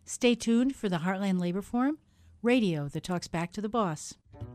Stay tuned for the Heartland Labor Forum, radio that talks back to the boss.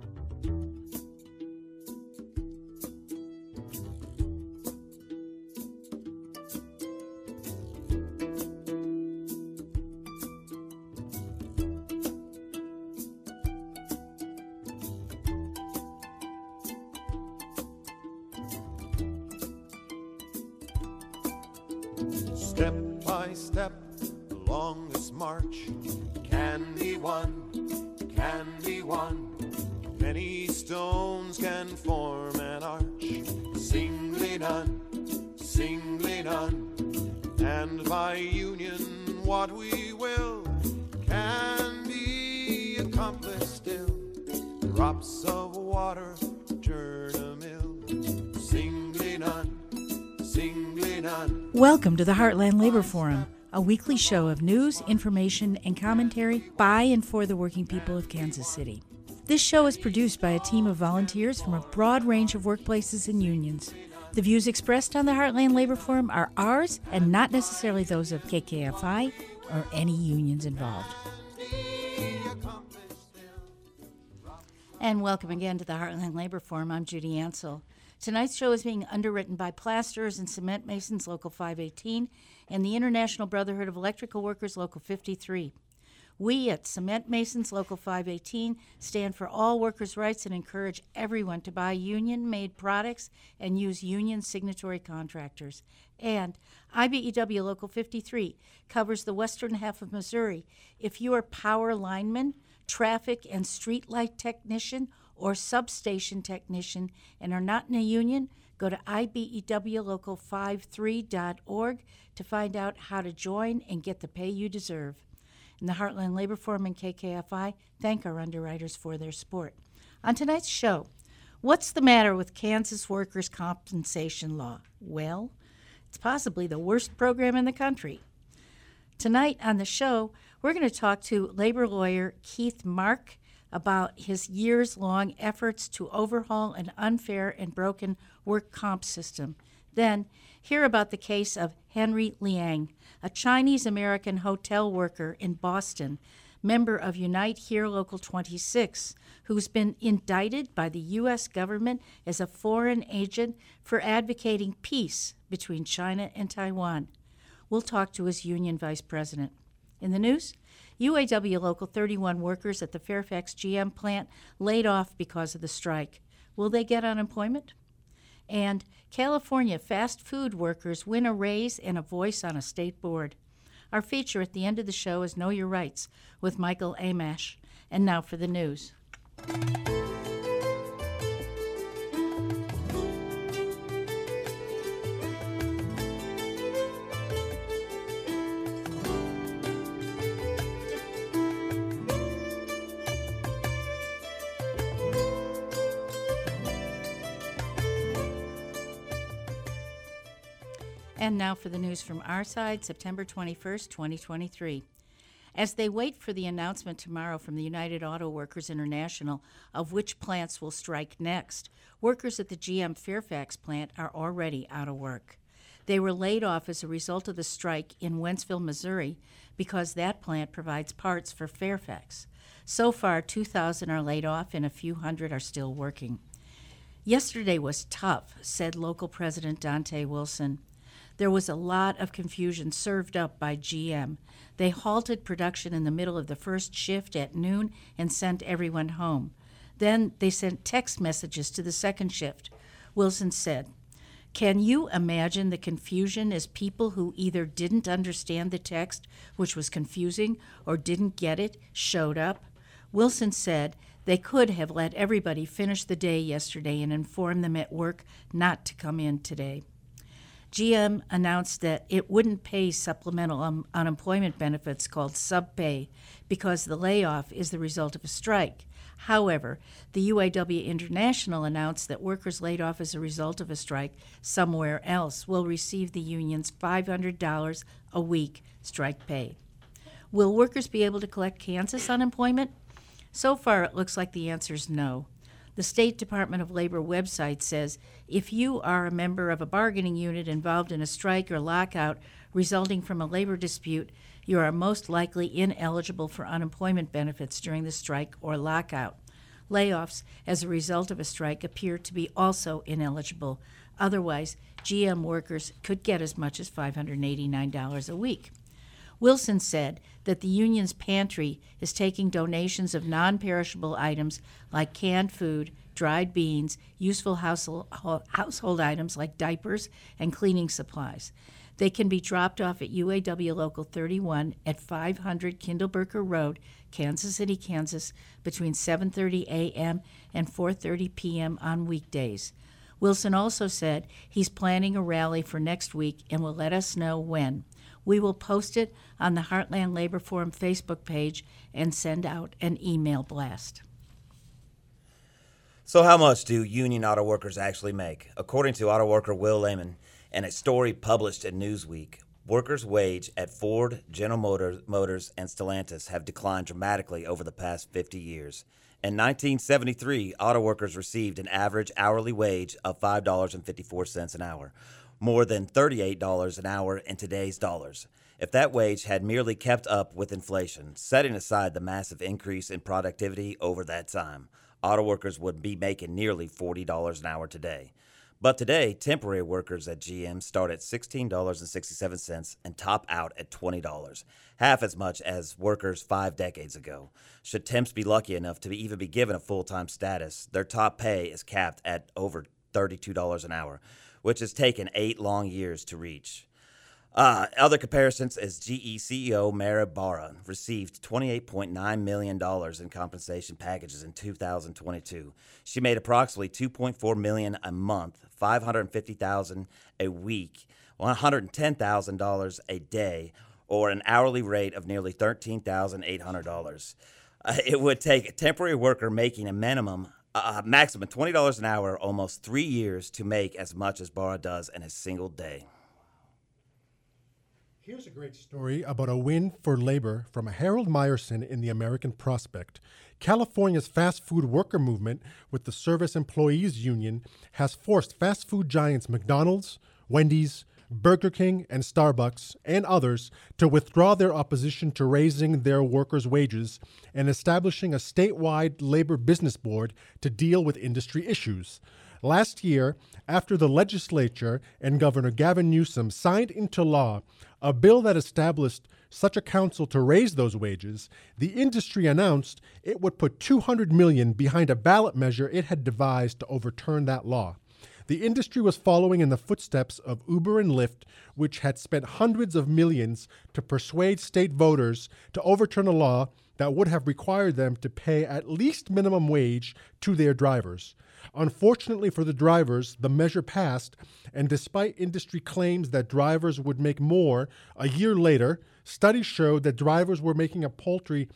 Step by step along this march can be won, can be won. Many stones can form an arch, singly done, and by union what we will can be accomplished still. Drops of water turn a mill, singly done, singly done. Welcome to the Heartland Labor Forum, a weekly show of news, information, and commentary by and for the working people of Kansas City. This show is produced by a team of volunteers from a broad range of workplaces and unions. The views expressed on the Heartland Labor Forum are ours and not necessarily those of KKFI or any unions involved. And welcome again to the Heartland Labor Forum. I'm Judy Ansell. Tonight's show is being underwritten by Plasterers and Cement Masons Local 518 and the International Brotherhood of Electrical Workers Local 53. We at Cement Masons Local 518 stand for all workers' rights and encourage everyone to buy union-made products and use union signatory contractors. And IBEW Local 53 covers the western half of Missouri. If you are power lineman, traffic and street light technician, or substation technician and are not in a union, go to IBEWLocal53.org to find out how to join and get the pay you deserve. And the Heartland Labor Forum and KKFI thank our underwriters for their support. On tonight's show, what's the matter with Kansas workers' compensation law? Well, it's possibly the worst program in the country. Tonight on the show, we're going to talk to labor lawyer Keith Mark about his years-long efforts to overhaul an unfair and broken work comp system. Then, hear about the case of Henry Liang, a Chinese-American hotel worker in Boston, member of Unite Here Local 26, who's been indicted by the U.S. government as a foreign agent for advocating peace between China and Taiwan. We'll talk to his union vice president. In the news, UAW Local 31 workers at the Fairfax GM plant laid off because of the strike. Will they get unemployment? And California fast food workers win a raise and a voice on a state board. Our feature at the end of the show is Know Your Rights with Michael Amash. And now for the news. And now for the news from our side, September 21st, 2023. As they wait for the announcement tomorrow from the United Auto Workers International of which plants will strike next, workers at the GM Fairfax plant are already out of work. They were laid off as a result of the strike in Wentzville, Missouri, because that plant provides parts for Fairfax. So far, 2,000 are laid off and a few hundred are still working. Yesterday was tough, said local president Dante Wilson. There was a lot of confusion served up by GM. They halted production in the middle of the first shift at noon and sent everyone home. Then they sent text messages to the second shift. Wilson said, "Can you imagine the confusion as people who either didn't understand the text, which was confusing, or didn't get it, showed up?" Wilson said they could have let everybody finish the day yesterday and informed them at work not to come in today. GM announced that it wouldn't pay supplemental unemployment benefits called subpay because the layoff is the result of a strike. However, the UAW International announced that workers laid off as a result of a strike somewhere else will receive the union's $500 a week strike pay. Will workers be able to collect Kansas unemployment? So far, it looks like the answer is no. The State Department of Labor website says if you are a member of a bargaining unit involved in a strike or lockout resulting from a labor dispute, You are most likely ineligible for unemployment benefits during the strike or lockout. Layoffs as a result of a strike appear to be also ineligible. Otherwise, GM workers could get as much as $589 a week. Wilson said that the union's pantry is taking donations of non-perishable items like canned food, dried beans, useful household items like diapers and cleaning supplies. They can be dropped off at UAW Local 31 at 500 Kindleberger Road, Kansas City, Kansas, between 7:30 a.m. and 4:30 p.m. on weekdays. Wilson also said he's planning a rally for next week and will let us know when. We will post it on the Heartland Labor Forum Facebook page and send out an email blast. So how much do union auto workers actually make? According to auto worker Will Lehman, in a story published in Newsweek, workers' wage at Ford, General Motors, and Stellantis have declined dramatically over the past 50 years. In 1973, auto workers received an average hourly wage of $5.54 an hour, more than $38 an hour in today's dollars. If that wage had merely kept up with inflation, setting aside the massive increase in productivity over that time, auto workers would be making nearly $40 an hour today. But today, temporary workers at GM start at $16.67 and top out at $20, half as much as workers 5 decades ago. Should temps be lucky enough to even be given a full-time status, their top pay is capped at over $32 an hour, which has taken 8 long years to reach. Other comparisons is GE CEO Mara Barra received $28.9 million in compensation packages in 2022. She made approximately $2.4 million a month, $550,000 a week, $110,000 a day, or an hourly rate of nearly $13,800. It would take a temporary worker making a maximum $20 an hour almost 3 years to make as much as Barra does in a single day. Here's a great story about a win for labor from Harold Meyerson in the American Prospect. California's fast food worker movement with the Service Employees Union has forced fast food giants McDonald's, Wendy's, Burger King, and Starbucks, and others to withdraw their opposition to raising their workers' wages and establishing a statewide labor business board to deal with industry issues. Last year, after the legislature and Governor Gavin Newsom signed into law a bill that established such a council to raise those wages, the industry announced it would put $200 million behind a ballot measure it had devised to overturn that law. The industry was following in the footsteps of Uber and Lyft, which had spent hundreds of millions to persuade state voters to overturn a law that would have required them to pay at least minimum wage to their drivers. Unfortunately for the drivers, the measure passed, and despite industry claims that drivers would make more, a year later, studies showed that drivers were making a paltry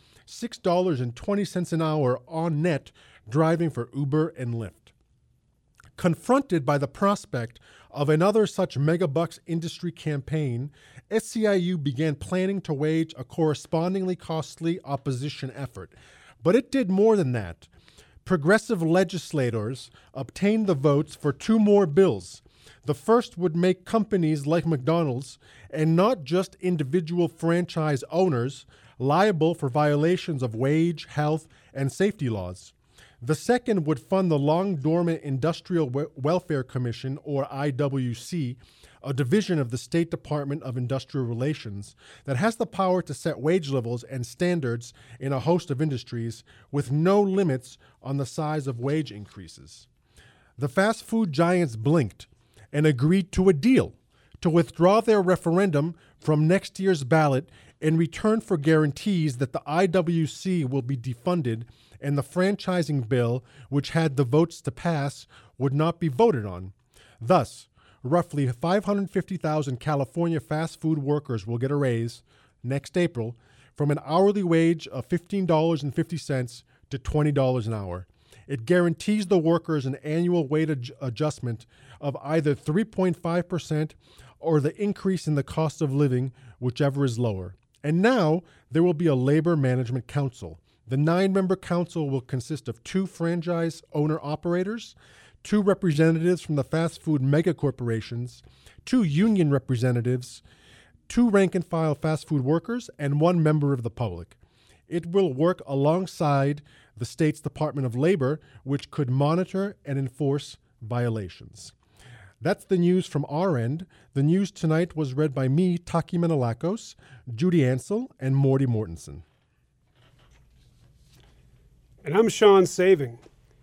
$6.20 an hour on net driving for Uber and Lyft. Confronted by the prospect of another such megabucks industry campaign, SEIU began planning to wage a correspondingly costly opposition effort. But it did more than that. Progressive legislators obtained the votes for 2 more bills. The first would make companies like McDonald's, and not just individual franchise owners, liable for violations of wage, health, and safety laws. The second would fund the long-dormant Industrial Welfare Commission, or IWC, a division of the State Department of Industrial Relations that has the power to set wage levels and standards in a host of industries with no limits on the size of wage increases. The fast food giants blinked and agreed to a deal to withdraw their referendum from next year's ballot in return for guarantees that the IWC will be defunded and the franchising bill, which had the votes to pass, would not be voted on. Thus, roughly 550,000 California fast food workers will get a raise next April from an hourly wage of $15.50 to $20 an hour. It guarantees the workers an annual wage adjustment of either 3.5% or the increase in the cost of living, whichever is lower. And now there will be a labor management council. The 9-member council will consist of 2 franchise owner-operators, 2 representatives from the fast food mega corporations, 2 union representatives, 2 rank-and-file fast food workers, and 1 member of the public. It will work alongside the state's Department of Labor, which could monitor and enforce violations. That's the news from our end. The news tonight was read by me, Taki Menalakos, Judy Ansell, and Morty Mortensen. And I'm Sean Saving.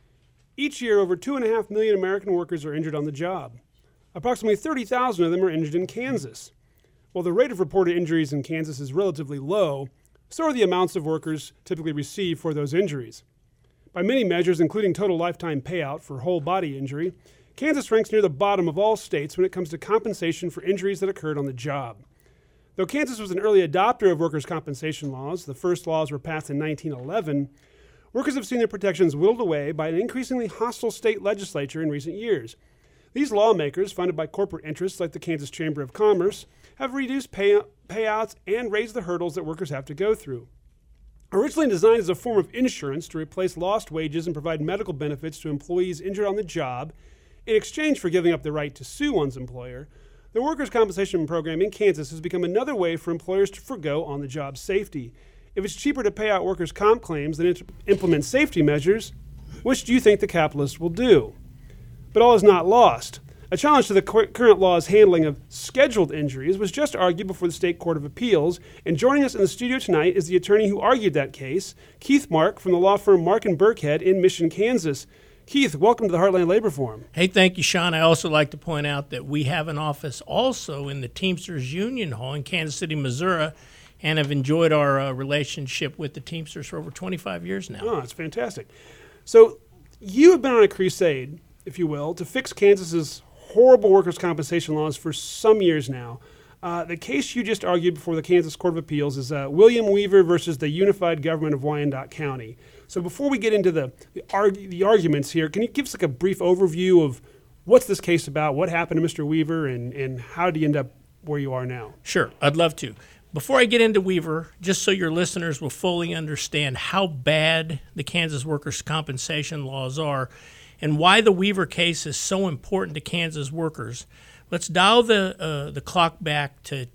Each year, over 2.5 million American workers are injured on the job. Approximately 30,000 of them are injured in Kansas. While the rate of reported injuries in Kansas is relatively low, so are the amounts of workers typically receive for those injuries. By many measures, including total lifetime payout for whole body injury, Kansas ranks near the bottom of all states when it comes to compensation for injuries that occurred on the job. Though Kansas was an early adopter of workers' compensation laws, the first laws were passed in 1911, workers have seen their protections whittled away by an increasingly hostile state legislature in recent years. These lawmakers, funded by corporate interests like the Kansas Chamber of Commerce, have reduced payouts and raised the hurdles that workers have to go through. Originally designed as a form of insurance to replace lost wages and provide medical benefits to employees injured on the job, in exchange for giving up the right to sue one's employer, the workers' compensation program in Kansas has become another way for employers to forgo on-the-job safety. If it's cheaper to pay out workers' comp claims than to implement safety measures, which do you think the capitalists will do? But all is not lost. A challenge to the current law's handling of scheduled injuries was just argued before the State Court of Appeals, and joining us in the studio tonight is the attorney who argued that case, Keith Mark from the law firm Mark & Burkhead in Mission, Kansas. Keith, welcome to the Heartland Labor Forum. Hey, thank you, Sean. I also like to point out that we have an office also in the Teamsters Union Hall in Kansas City, Missouri, and have enjoyed our relationship with the Teamsters for over 25 years now. Oh, that's fantastic. So you have been on a crusade, if you will, to fix Kansas's horrible workers' compensation laws for some years now. The case you just argued before the Kansas Court of Appeals is William Weaver versus the Unified Government of Wyandotte County. So before we get into the arguments here, can you give us like a brief overview of what's this case about, what happened to Mr. Weaver, and how did you end up where you are now? Sure, I'd love to. Before I get into Weaver, just so your listeners will fully understand how bad the Kansas workers' compensation laws are and why the Weaver case is so important to Kansas workers, let's dial the clock back to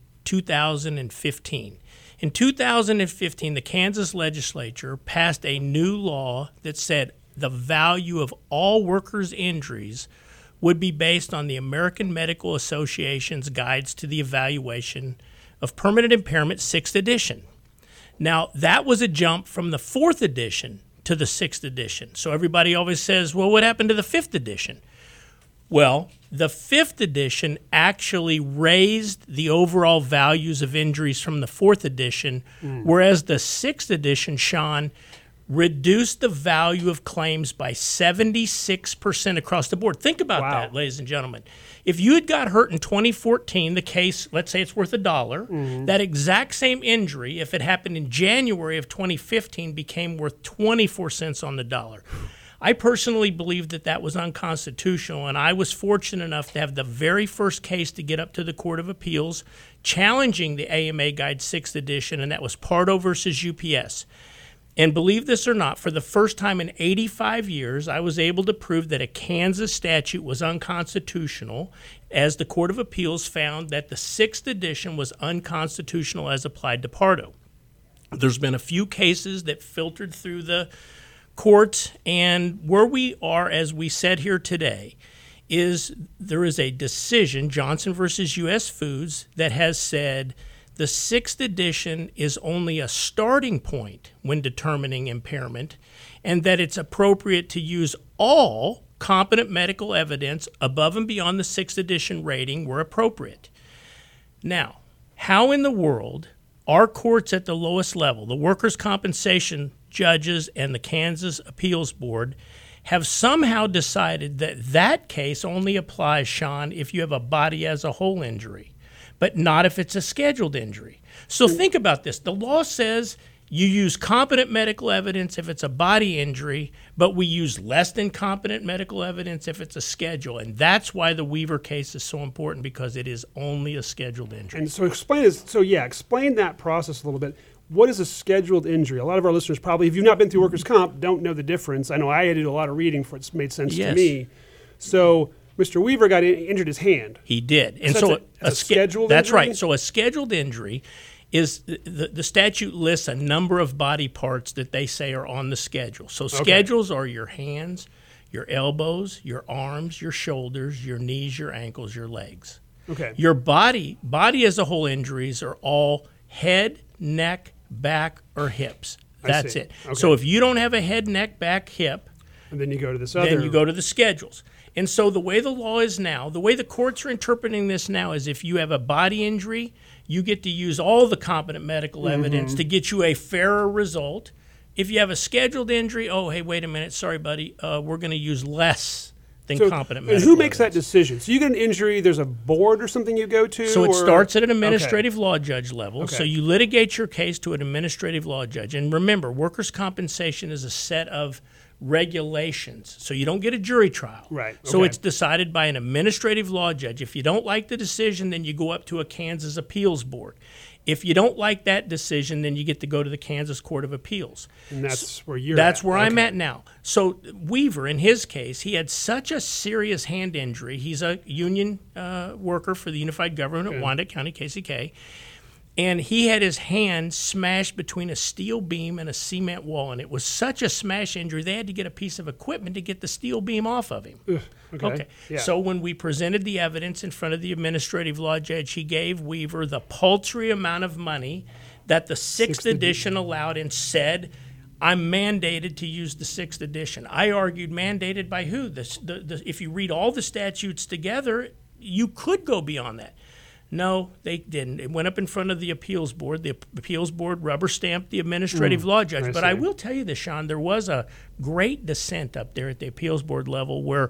2015. In 2015, the Kansas legislature passed a new law that said the value of all workers' injuries would be based on the American Medical Association's Guides to the Evaluation of Permanent Impairment, 6th edition. Now, that was a jump from the 4th edition to the 6th edition. So everybody always says, well, what happened to the 5th edition? Well, the 5th edition actually raised the overall values of injuries from the 4th edition, whereas the 6th edition, Sean, reduced the value of claims by 76% across the board. Think about that, ladies and gentlemen. If you had got hurt in 2014, the case, let's say it's worth $1, that exact same injury, if it happened in January of 2015, became worth 24 cents on the dollar. I personally believe that that was unconstitutional, and I was fortunate enough to have the very first case to get up to the Court of Appeals challenging the AMA Guide 6th edition, and that was Pardo versus UPS. And believe this or not, for the first time in 85 years, I was able to prove that a Kansas statute was unconstitutional, as the Court of Appeals found that the 6th edition was unconstitutional as applied to Pardo. There's been a few cases that filtered through the courts, and where we are, as we said here today, is there is a decision, Johnson versus U.S. Foods, that has said the 6th edition is only a starting point when determining impairment, and that it's appropriate to use all competent medical evidence above and beyond the 6th edition rating where appropriate. Now, how in the world our courts at the lowest level, the workers' compensation judges and the Kansas Appeals Board, have somehow decided that that case only applies, Sean, if you have a body as a whole injury, but not if it's a scheduled injury. So think about this. The law says you use competent medical evidence if it's a body injury, but we use less than competent medical evidence if it's a schedule. And that's why the Weaver case is so important, because it is only a scheduled injury. And so explain that process a little bit. What is a scheduled injury? A lot of our listeners probably, if you've not been through workers' comp, don't know the difference. I know I had to do a lot of reading for it's made sense to me. So Mr. Weaver got injured his hand. He did. And So so that's a scheduled That's injury? right. So a scheduled injury is the statute lists a number of body parts that they say are on the schedule. So schedules are your hands, your elbows, your arms, your shoulders, your knees, your ankles, your legs. Okay. Your body as a whole injuries are all head, neck, back, or hips. That's see. it. Okay. So if you don't have a head, neck, back, hip, And then you go to this other. then you go to the schedules. And so the way the law is now, the way the courts are interpreting this now is if you have a body injury, you get to use all the competent medical evidence to get you a fairer result. If you have a scheduled injury, oh, hey, wait a minute, sorry, buddy, we're going to use less than competent medical And who makes that evidence. decision? So you get an injury, there's a board or something you go to? So it or- starts at an administrative law judge level. Okay. So you litigate your case to an administrative law judge. And remember, workers' compensation is a set of regulations. So you don't get a jury trial. Right, So okay. it's decided by an administrative law judge. If you don't like the decision, then you go up to a Kansas appeals board. If you don't like that decision, then you get to go to the Kansas Court of Appeals. And that's where you're That's at. where I'm Okay. at now. So Weaver, in his case, he had such a serious hand injury. He's a union worker for the Unified Government at Wyandotte County, KCK. And he had his hand smashed between a steel beam and a cement wall. And it was such a smash injury, they had to get a piece of equipment to get the steel beam off of him. Okay. Yeah. So when we presented the evidence in front of the administrative law judge, he gave Weaver the paltry amount of money that the sixth edition allowed and said, I'm mandated to use the sixth edition. I argued mandated by who? If you read all the statutes together, you could go beyond that. No, they didn't. It went up in front of the appeals board. The appeals board rubber stamped the administrative law judge. But I will tell you this, Sean, there was a great dissent up there at the appeals board level where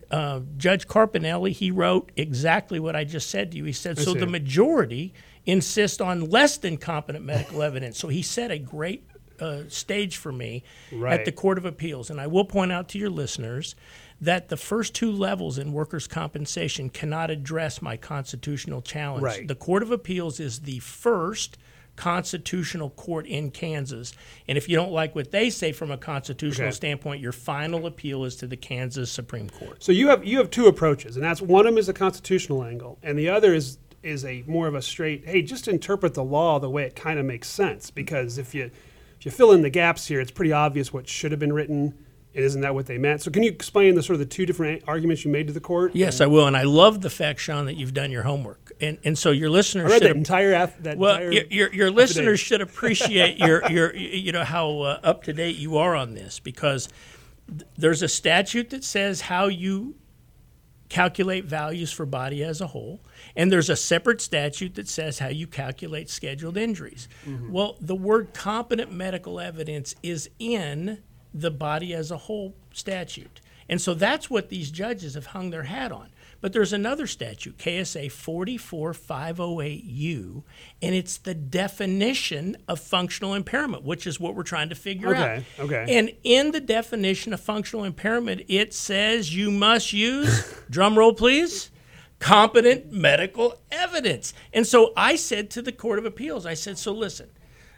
Judge Carpinelli, he wrote exactly what I just said to you. He said, so the majority insist on less than competent medical evidence. So he set a great stage for me at the Court of Appeals. And I will point out to your listeners that the first two levels in workers' compensation cannot address my constitutional challenge. Right. The Court of Appeals is the first constitutional court in Kansas. And if you don't like what they say from a constitutional standpoint, your final appeal is to the Kansas Supreme Court. So you have two approaches, and that's one of them is a constitutional angle, and the other is a more of a straight, hey, just interpret the law the way it kind of makes sense. Because if you fill in the gaps here, it's pretty obvious what should have been written. And isn't that what they meant? So can you explain the sort of the two different arguments you made to the court? Yes, I will. And I love the fact, Sean, that you've done your homework. And so your listeners I read should that entire your listeners should appreciate your how up to date you are on this, because there's a statute that says how you calculate values for body as a whole, and there's a separate statute that says how you calculate scheduled injuries. Well, the word competent medical evidence is in the body as a whole statute. And so that's what these judges have hung their hat on. But there's another statute, KSA 44508U, and it's the definition of functional impairment, which is what we're trying to figure out. Okay. And in the definition of functional impairment, it says you must use, drum roll please, competent medical evidence. And so I said to the Court of Appeals, I said, so listen,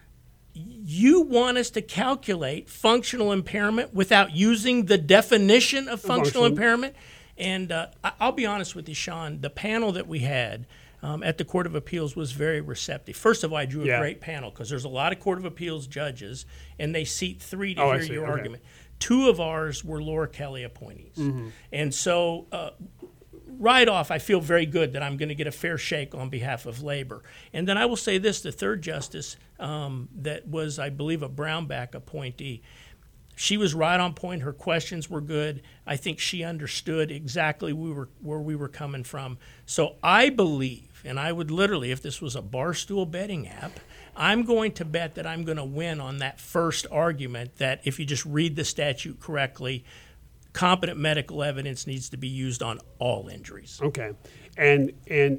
you want us to calculate functional impairment without using the definition of functional impairment? And I'll be honest with you, Sean, the panel that we had at the Court of Appeals was very receptive. First of all, I drew a great panel because there's a lot of Court of Appeals judges, and they seat three to hear your argument. Two of ours were Laura Kelly appointees. And so right off, I feel very good that I'm going to get a fair shake on behalf of labor. And then I will say this, the third justice that was, I believe, a Brownback appointee, she was right on point. Her questions were good. I think she understood exactly where we were coming from. So I believe, and I would literally, if this was a Barstool betting app, I'm going to bet that I'm going to win on that first argument that if you just read the statute correctly, competent medical evidence needs to be used on all injuries. Okay. And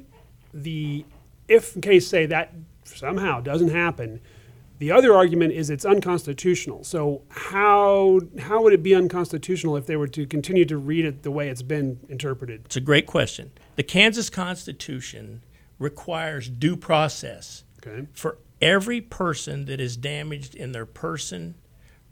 if in case, say, that somehow doesn't happen, the other argument is it's unconstitutional. So how would it be unconstitutional if they were to continue to read it the way it's been interpreted? It's a great question. The Kansas Constitution requires due process for every person that is damaged in their person,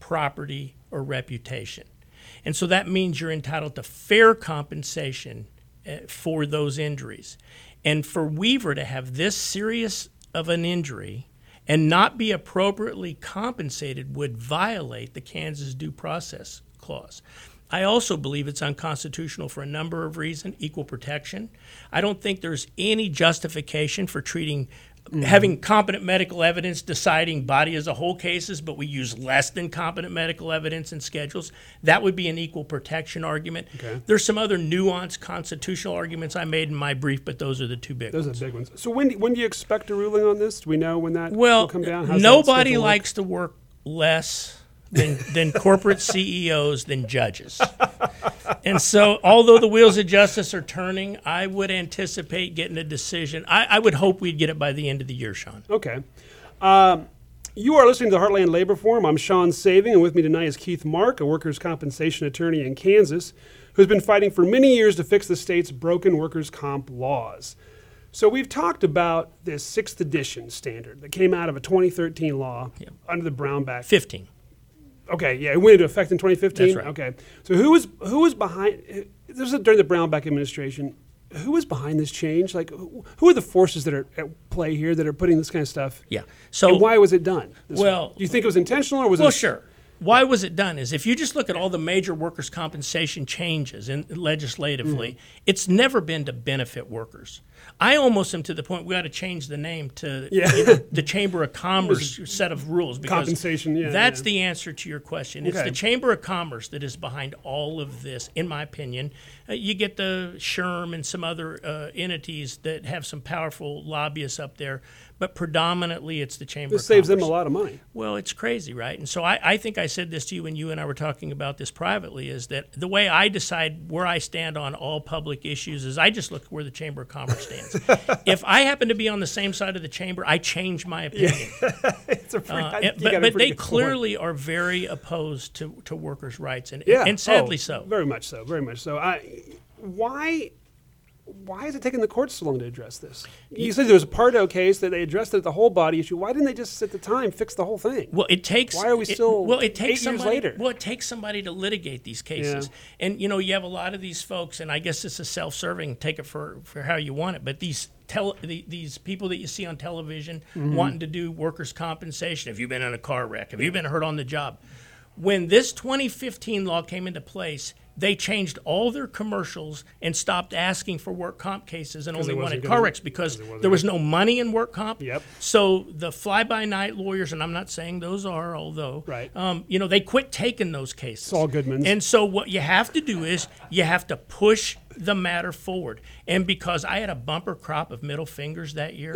property, or reputation. And so that means you're entitled to fair compensation for those injuries. And for Weaver to have this serious of an injury and not be appropriately compensated would violate the Kansas due process clause. I also believe it's unconstitutional for a number of reasons. Equal protection. I don't think there's any justification for treating having competent medical evidence deciding body as a whole cases, but we use less than competent medical evidence in schedules. That would be an equal protection argument. Okay. There's some other nuanced constitutional arguments I made in my brief, but those are the two big ones. Those are big ones. So when do you expect a ruling on this? Do we know when that Well, will come down? How's that nobody schedule look? likes to work less than corporate CEOs than judges. And so, although the wheels of justice are turning, I would anticipate getting a decision. I would hope we'd get it by the end of the year, Sean. Okay. You are listening to the Heartland Labor Forum. I'm Sean Saving, and with me tonight is Keith Mark, a workers' compensation attorney in Kansas, who's been fighting for many years to fix the state's broken workers' comp laws. So we've talked about this 6th edition standard that came out of a 2013 law under the Brownback. 15. Okay, yeah, it went into effect in 2015? That's right. Okay. So who was behind, this is during the Brownback administration, who was behind this change? Like, who are the forces that are at play here that are putting this kind of stuff? Yeah. So And why was it done? this Well- way? Do you think it was intentional or was Well, it? sure. Why was it done? Is if you just look at all the major workers' compensation changes legislatively, it's never been to benefit workers. I almost am to the point we ought to change the name to the Chamber of Commerce set of rules because Compensation, that's the answer to your question. It's Okay. the Chamber of Commerce that is behind all of this, in my opinion. You get the SHRM and some other entities that have some powerful lobbyists up there, but predominantly it's the Chamber This of saves Commerce. them a lot of money. Well, it's crazy, right? And so I think I said this to you when you and I were talking about this privately, is that the way I decide where I stand on all public issues is I just look where the Chamber of Commerce stands. If I happen to be on the same side of the chamber, I change my opinion. It's a pretty, you But got a they pretty good clearly are very opposed to workers' rights, and point. and sadly Oh, so. Very much so, very much so. Why is it taking the courts so long to address this? You said there was a Pardo case that they addressed it, the whole body issue. Why didn't they just at the time fix the whole thing? Well, it takes. Why are we still it takes 8 years somebody, later? Well, it takes somebody to litigate these cases, and you have a lot of these folks, and I guess this is self-serving. Take it for how you want it, but these people that you see on television wanting to do workers' compensation. Have you been in a car wreck? Have you been hurt on the job? When this 2015 law came into place, they changed all their commercials and stopped asking for work comp cases and only it wasn't wanted gonna- car wrecks because it wasn't there was no money in work comp. Yep. So the fly-by-night lawyers, and I'm not saying those are, although, Right. they quit taking those cases. Saul Goodman's. And so what you have to do is you have to push the matter forward. And because I had a bumper crop of middle fingers that year,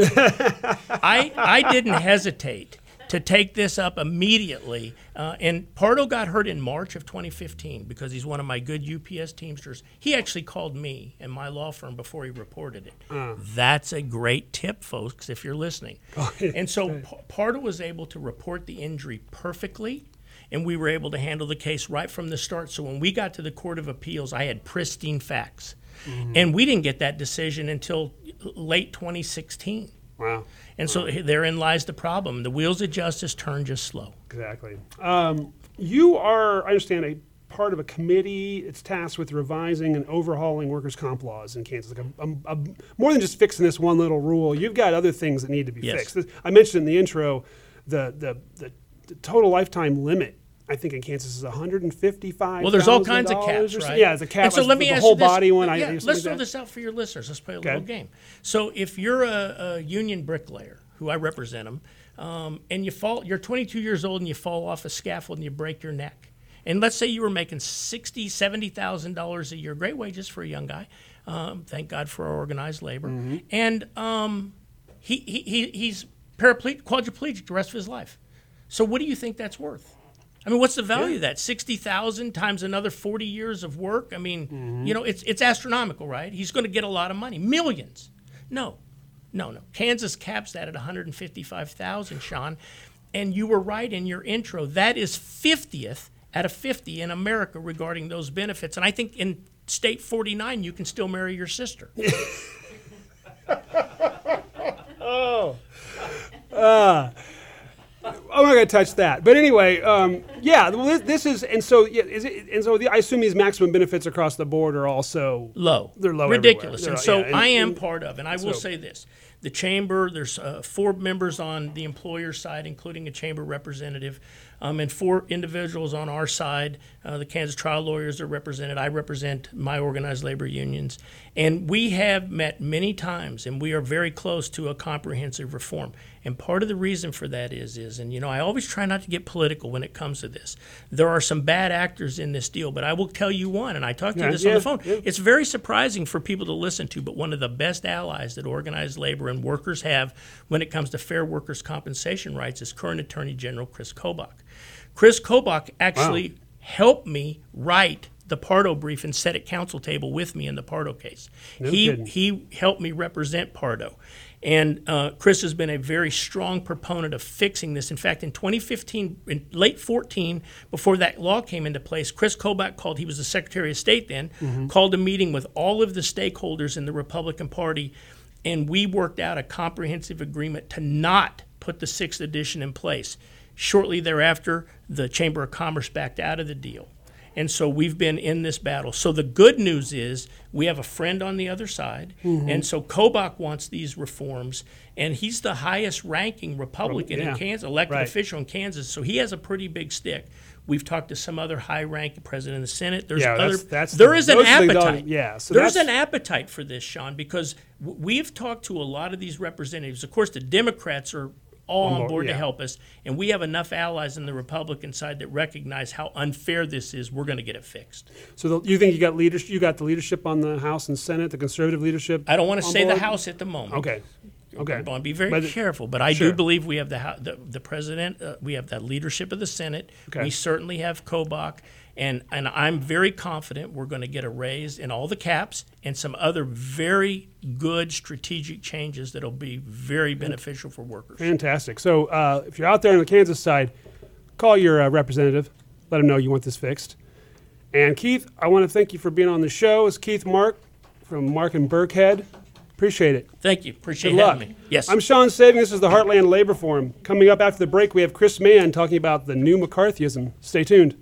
I didn't hesitate to take this up immediately. And Pardo got hurt in March of 2015 because he's one of my good UPS Teamsters. He actually called me and my law firm before he reported it. That's a great tip, folks, if you're listening. And so Pardo was able to report the injury perfectly, and we were able to handle the case right from the start. So when we got to the Court of Appeals, I had pristine facts. And we didn't get that decision until late 2016. Wow. And so therein lies the problem. The wheels of justice turn just slow. Exactly. You are, I understand, a part of a committee. It's tasked with revising and overhauling workers' comp laws in Kansas. Like more than just fixing this one little rule, you've got other things that need to be Yes. fixed. I mentioned in the intro the total lifetime limit. I think in Kansas is $155,000. Well, there's all kinds of caps, right? Yeah, it's a cap. And so let me the ask whole you this. body one. Yeah, something let's like throw that. this out for your listeners. Let's play a Okay. little game. So if you're a union bricklayer, who I represent them, and you're 22 years old and you fall off a scaffold and you break your neck, and let's say you were making $60,000, $70,000 a year, great wages for a young guy. Thank God for our organized labor. And he's quadriplegic the rest of his life. So what do you think that's worth? I mean, what's the value of that? 60,000 times another 40 years of work. I mean, it's astronomical, right? He's going to get a lot of money, millions. No. Kansas caps that at 155,000, Sean. And you were right in your intro. That is 50th out of 50 in America regarding those benefits. And I think in state 49, you can still marry your sister. I'm not going to touch that. But anyway, yeah, well, this is, and so, yeah, I assume these maximum benefits across the board are also low. They're low, ridiculous. everywhere. And so Yeah, I am part of, and I will say this. The chamber, there's 4 members on the employer side, including a chamber representative, and 4 individuals on our side. The Kansas trial lawyers are represented. I represent my organized labor unions. And we have met many times, and we are very close to a comprehensive reform. And part of the reason for that is, and I always try not to get political when it comes to this. There are some bad actors in this deal, but I will tell you one, and I talked to you this on the phone. Yeah. It's very surprising for people to listen to, but one of the best allies that organized labor and workers have when it comes to fair workers' compensation rights is current Attorney General Chris Kobach. Chris Kobach actually helped me write the Pardo brief and sat at council table with me in the Pardo case. He helped me represent Pardo. And Chris has been a very strong proponent of fixing this. In fact, in 2015, in late 14, before that law came into place, Chris Kobach he was the Secretary of State then, called a meeting with all of the stakeholders in the Republican Party, and we worked out a comprehensive agreement to not put the 6th edition in place. Shortly thereafter, the Chamber of Commerce backed out of the deal. And so we've been in this battle. So the good news is we have a friend on the other side. And so Kobach wants these reforms, and he's the highest ranking Republican in Kansas, elected official in Kansas. So he has a pretty big stick. We've talked to some other high-ranking president of the Senate. There's there is an appetite. There's an appetite for this, Sean, because we've talked to a lot of these representatives. Of course, the Democrats are all on board to help us, and we have enough allies in the Republican side that recognize how unfair this is. We're going to get it fixed. So you think you got leadership? You got the leadership on the House and Senate, the conservative leadership? I don't want to say the House at the moment. Okay. I want to be very careful, but I do believe we have the president. We have that leadership of the Senate. Okay. We certainly have Kobach. And I'm very confident we're going to get a raise in all the caps and some other very good strategic changes that will be very beneficial for workers. Fantastic. So if you're out there on the Kansas side, call your representative. Let him know you want this fixed. And Keith, I want to thank you for being on the show. It's Keith Mark from Mark and Burkhead. Appreciate it. Thank you. Appreciate having me. Yes. I'm Sean Saving. This is the Heartland Labor Forum. Coming up after the break, we have Chris Mann talking about the new McCarthyism. Stay tuned.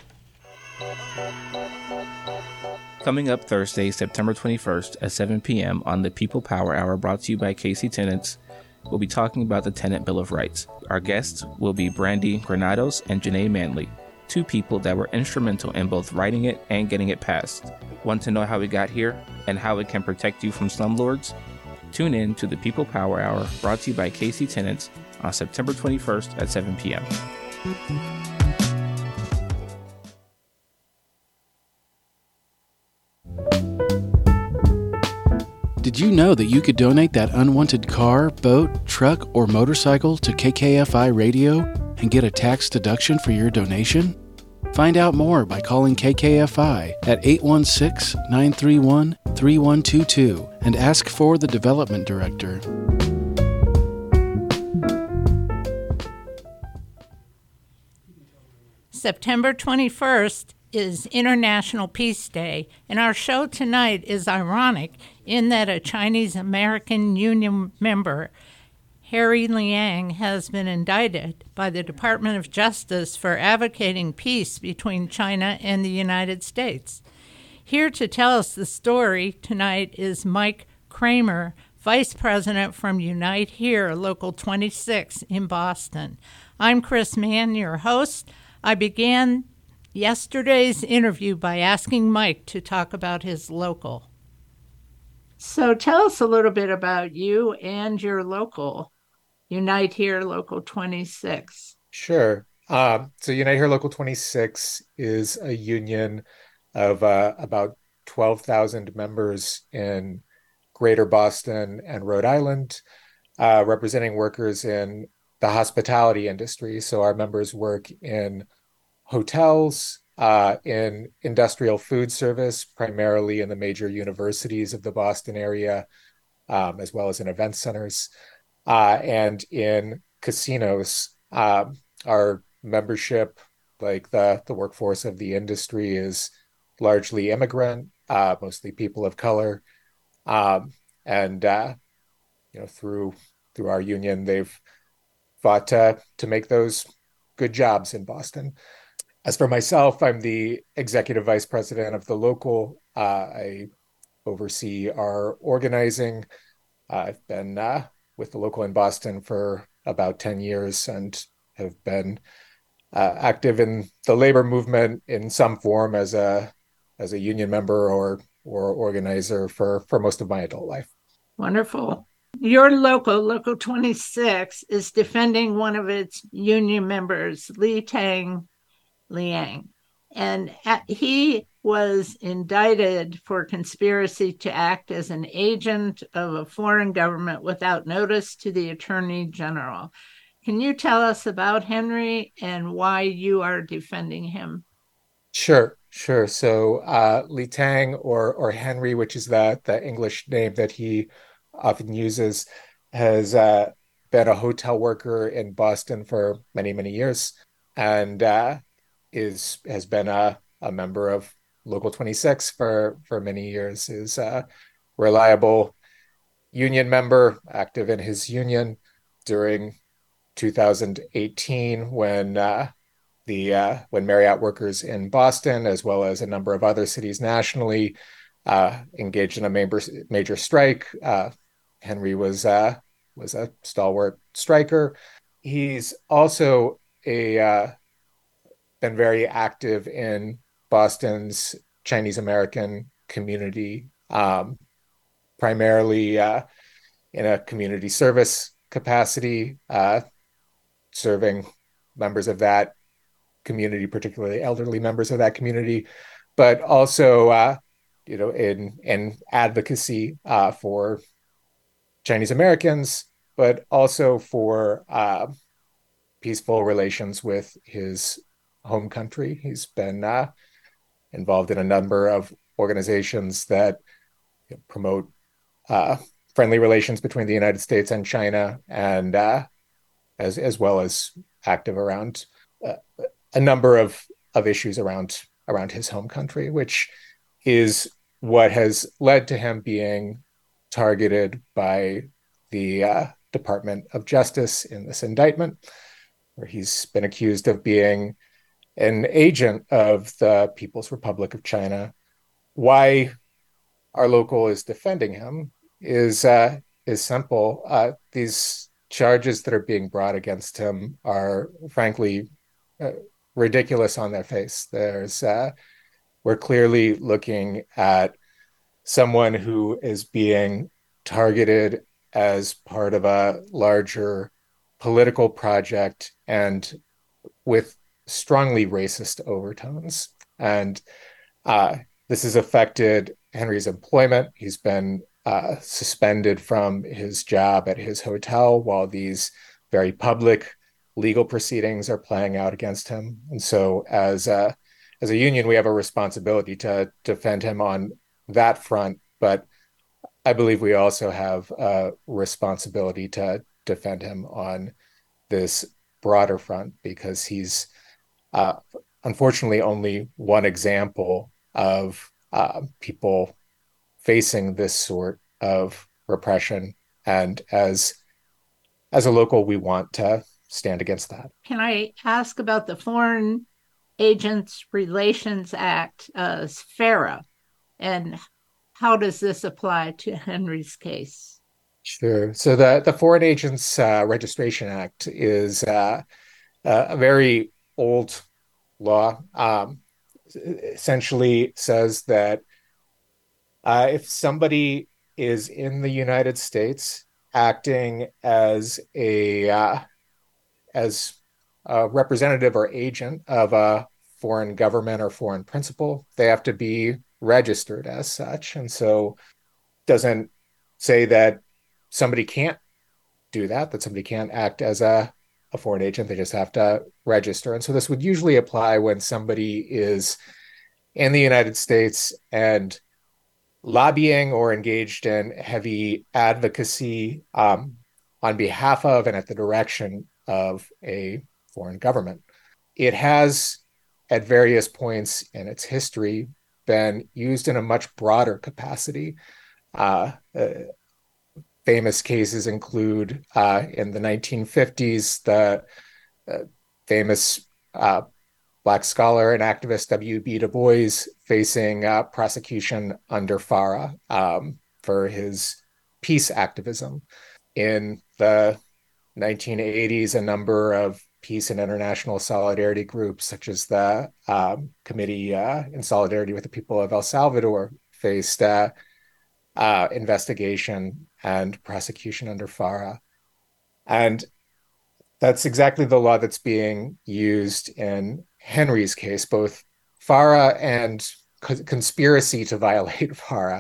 Coming up Thursday, September 21st at 7 p.m. on the People Power Hour brought to you by KC Tenants, we'll be talking about the Tenant Bill of Rights. Our guests will be Brandy Granados and Janae Manley, 2 people that were instrumental in both writing it and getting it passed. Want to know how we got here and how it can protect you from slumlords? Tune in to the People Power Hour brought to you by KC Tenants on September 21st at 7 p.m. Did you know that you could donate that unwanted car, boat, truck, or motorcycle to KKFI Radio and get a tax deduction for your donation? Find out more by calling KKFI at 816-931-3122 and ask for the Development Director. September 21st is International Peace Day, and our show tonight is ironic in that a Chinese-American union member, Harry Liang, has been indicted by the Department of Justice for advocating peace between China and the United States. Here to tell us the story tonight is Mike Kramer, Vice President from Unite Here, Local 26 in Boston. I'm Chris Mann, your host. I began yesterday's interview by asking Mike to talk about his local. So tell us a little bit about you and your local, Unite Here Local 26. Sure. So Unite Here Local 26 is a union of about 12,000 members in Greater Boston and Rhode Island, representing workers in the hospitality industry. So our members work in hotels, in industrial food service, primarily in the major universities of the Boston area, as well as in event centers, and in casinos. Our membership, like the workforce of the industry, is largely immigrant, mostly people of color, and through our union, they've fought to make those good jobs in Boston. As for myself, I'm the executive vice president of the local. I oversee our organizing. I've been with the local in Boston for about 10 years and have been active in the labor movement in some form as a union member or organizer for most of my adult life. Wonderful. Your Local 26, is defending one of its union members, Litang Liang, and he was indicted for conspiracy to act as an agent of a foreign government without notice to the Attorney General. Can you tell us about Henry and why you are defending him? Sure. So Li Tang or Henry, which is the English name that he often uses, has been a hotel worker in Boston for many, many years, and has been a member of Local 26 for many years. Is a reliable union member, active in his union during 2018 when Marriott workers in Boston, as well as a number of other cities nationally, engaged in a major strike. Henry was a stalwart striker. He's also been very active in Boston's Chinese American community, primarily in a community service capacity, serving members of that community, particularly elderly members of that community, but also in advocacy for Chinese Americans, but also for peaceful relations with his home country. He's been involved in a number of organizations that promote friendly relations between the United States and China, and as well as active around a number of issues around his home country, which is what has led to him being targeted by the Department of Justice in this indictment, where he's been accused of being an agent of the People's Republic of China. Why our local is defending him is simple. These charges that are being brought against him are frankly ridiculous on their face. We're clearly looking at someone who is being targeted as part of a larger political project and with strongly racist overtones. And this has affected Henry's employment. He's been suspended from his job at his hotel while these very public legal proceedings are playing out against him. And so as a union, we have a responsibility to defend him on that front, but I believe we also have a responsibility to defend him on this broader front, because he's unfortunately only one example of people facing this sort of repression. And as a local, we want to stand against that. Can I ask about the Foreign Agents Relations Act, FARA, and how does this apply to Henry's case? Sure. So the Foreign Agents Registration Act is a very old law. Essentially says that if somebody is in the United States acting as a representative or agent of a foreign government or foreign principal, they have to be registered as such. And so it doesn't say that somebody can't do that somebody can't act as a foreign agent. They just have to register. And so this would usually apply when somebody is in the United States and lobbying or engaged in heavy advocacy on behalf of and at the direction of a foreign government. It has, at various points in its history, been used in a much broader capacity. famous cases include in the 1950s, the famous Black scholar and activist W.B. Du Bois facing prosecution under FARA for his peace activism. In the 1980s, a number of peace and international solidarity groups, such as the Committee in Solidarity with the People of El Salvador, faced investigation and prosecution under FARA. And that's exactly the law that's being used in Henry's case, both FARA and conspiracy to violate FARA,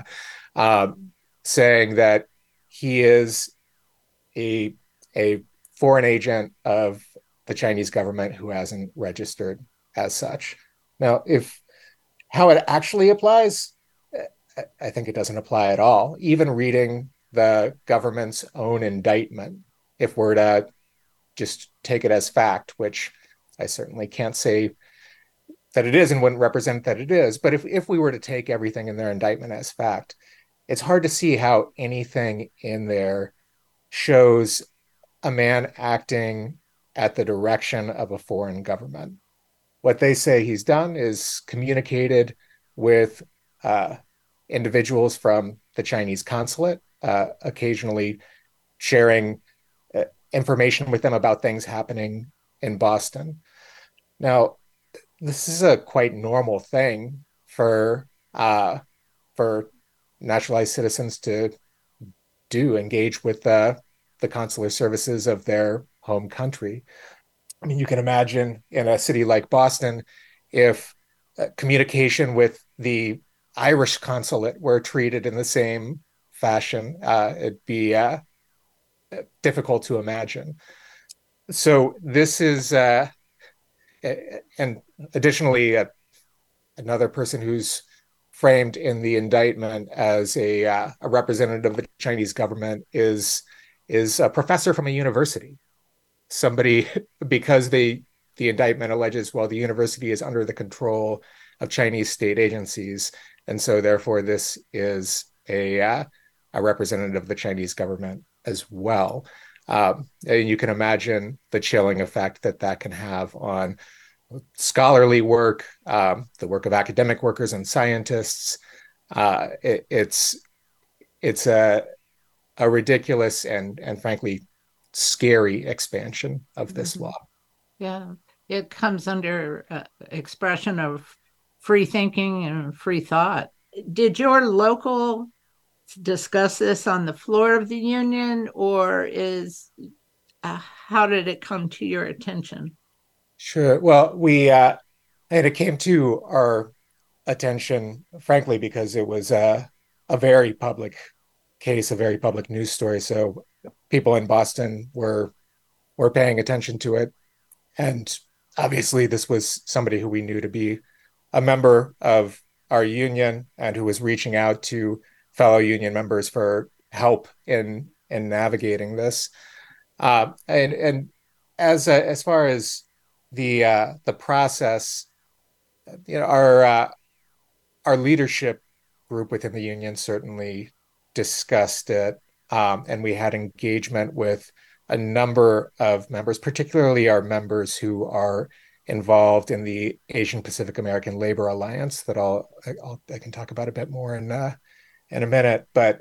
saying that he is a foreign agent of the Chinese government who hasn't registered as such. Now, how it actually applies, I think it doesn't apply at all. Even reading the government's own indictment, if we're to just take it as fact, which I certainly can't say that it is and wouldn't represent that it is, but if we were to take everything in their indictment as fact, it's hard to see how anything in there shows a man acting at the direction of a foreign government. What they say he's done is communicated with individuals from the Chinese consulate, occasionally sharing information with them about things happening in Boston. Now, this is a quite normal thing for naturalized citizens to do, engage with the consular services of their home country. I mean, you can imagine in a city like Boston, if communication with the Irish consulate were treated in the same fashion, it'd be difficult to imagine. So this is, and additionally, another person who's framed in the indictment as a representative of the Chinese government is a professor from a university. Somebody, because the indictment alleges, well, the university is under the control of Chinese state agencies, and so therefore this is a representative of the Chinese government as well. And you can imagine the chilling effect that can have on scholarly work, the work of academic workers and scientists. It's a ridiculous and frankly scary expansion of this law. Yeah, it comes under expression of free thinking and free thought. Did your local discuss this on the floor of the union, or how did it come to your attention? Sure. Well, it came to our attention, frankly, because it was a very public case, a very public news story. So people in Boston were paying attention to it. And obviously this was somebody who we knew to be a member of our union and who was reaching out to fellow union members for help in navigating this. And as far as the process, our leadership group within the union certainly discussed it, and we had engagement with a number of members, particularly our members who are involved in the Asian Pacific American Labor Alliance that I can talk about a bit more in a minute. But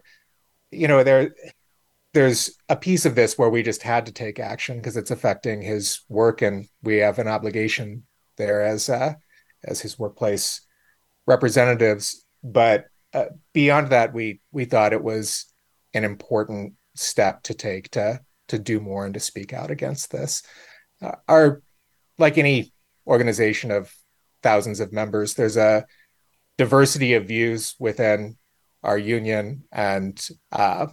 there's a piece of this where we just had to take action because it's affecting his work, and we have an obligation there as his workplace representatives. But beyond that, we thought it was an important step to take to do more and to speak out against this. Like any organization of thousands of members, there's a diversity of views within our union, and a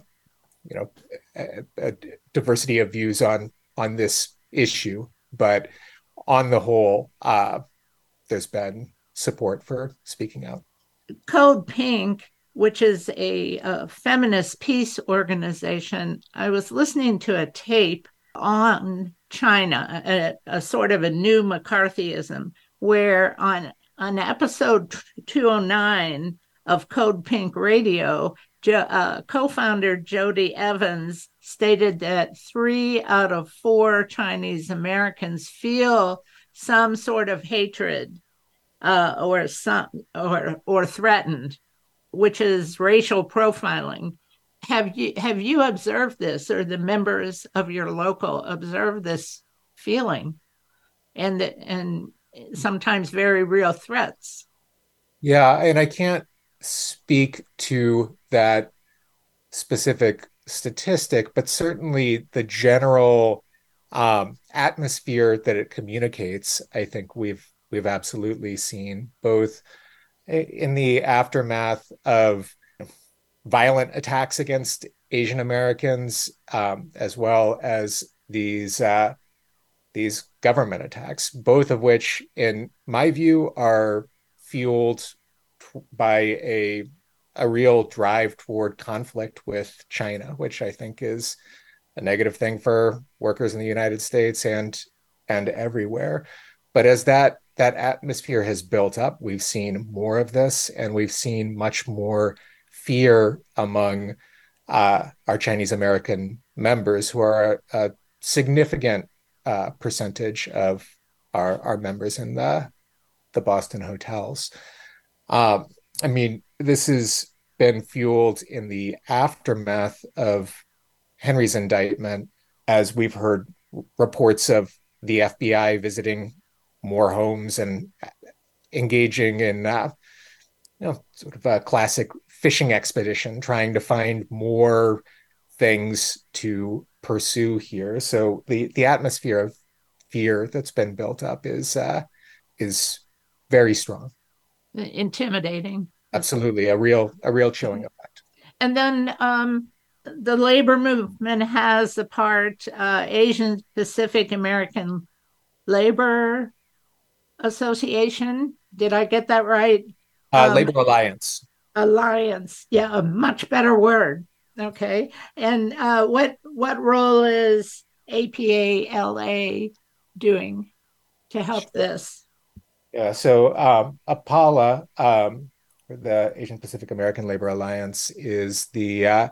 diversity of views on this issue. But on the whole, there's been support for speaking out. Code Pink, which is a feminist peace organization, I was listening to a tape on China, a sort of a new McCarthyism, where on episode 209 of Code Pink Radio, co-founder Jody Evans stated that 3 out of 4 Chinese Americans feel some sort of hatred or threatened, which is racial profiling. Have you observed this, or the members of your local observed this feeling, and sometimes very real threats? Yeah, and I can't speak to that specific statistic, but certainly the general atmosphere that it communicates, I think we've absolutely seen, both in the aftermath of violent attacks against Asian Americans, as well as these government attacks, both of which, in my view, are fueled by a real drive toward conflict with China, which I think is a negative thing for workers in the United States and everywhere. But as that atmosphere has built up, we've seen more of this, and we've seen much more fear among our Chinese American members, who are a significant percentage of our members in the Boston hotels. I mean, this has been fueled in the aftermath of Henry's indictment, as we've heard reports of the FBI visiting more homes and engaging in sort of a classic fishing expedition, trying to find more things to pursue here. So the atmosphere of fear that's been built up is very strong. Intimidating. Absolutely, a real chilling effect. And then the labor movement has the part Asian Pacific American Labor Association. Did I get that right? Labor Alliance. Alliance. Yeah, a much better word. Okay. And what role is APA-LA doing to help this? Yeah, so APALA, the Asian Pacific American Labor Alliance, is the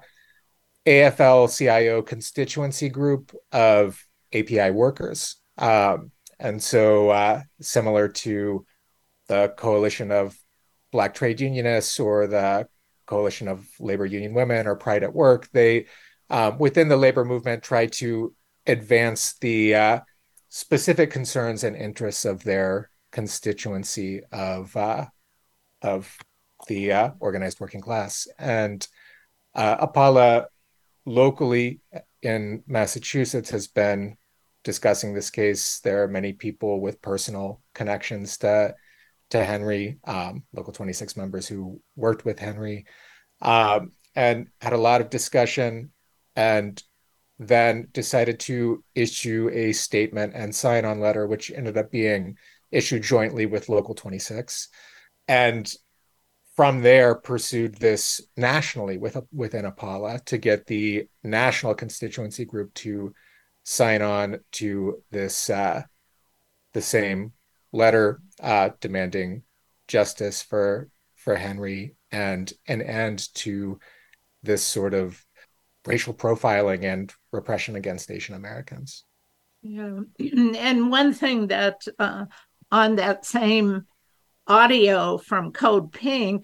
AFL-CIO constituency group of API workers. And so similar to the Coalition of Black Trade Unionists or the Coalition of Labor Union Women or Pride at Work, they, within the labor movement, try to advance the specific concerns and interests of their constituency of the organized working class. And APALA locally in Massachusetts has been discussing this case. There are many people with personal connections to Henry, Local 26 members who worked with Henry, and had a lot of discussion, and then decided to issue a statement and sign-on letter, which ended up being issued jointly with Local 26. And from there, pursued this nationally within APALA to get the national constituency group to sign on to this the same letter demanding justice for Henry and an end to this sort of racial profiling and repression against Asian Americans. Yeah. And one thing that on that same audio from Code Pink,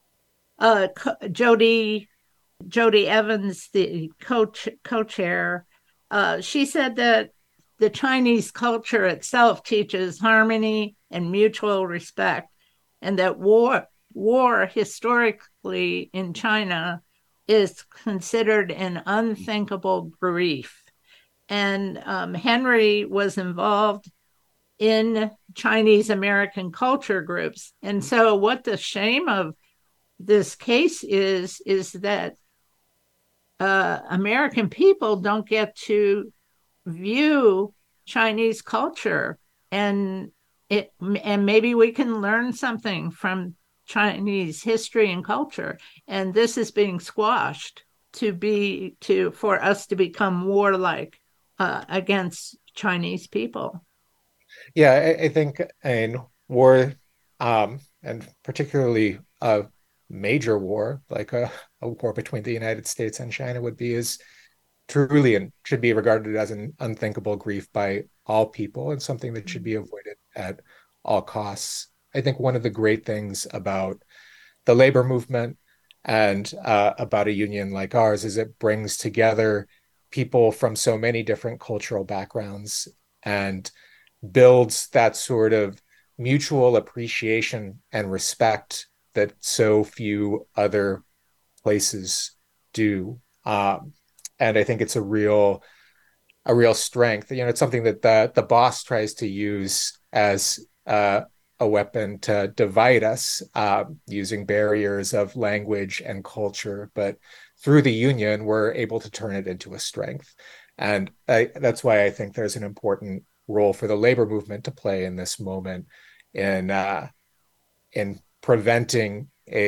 Jody Evans, the co-chair, she said that the Chinese culture itself teaches harmony and mutual respect, and that war historically in China is considered an unthinkable grief. And Henry was involved in Chinese American culture groups. And so what the shame of this case is that American people don't get to view Chinese culture, and maybe we can learn something from Chinese history and culture. And this is being squashed for us to become warlike against Chinese people. Yeah, I think in war, and particularly a major war like a a war between the United States and China would be is truly and should be regarded as an unthinkable grief by all people and something that should be avoided at all costs. I think one of the great things about the labor movement and about a union like ours is it brings together people from so many different cultural backgrounds and builds that sort of mutual appreciation and respect that so few other places do. And I think it's a real strength. It's something that the boss tries to use as a weapon to divide us, using barriers of language and culture. But through the union, we're able to turn it into a strength. And that's why I think there's an important role for the labor movement to play in this moment in preventing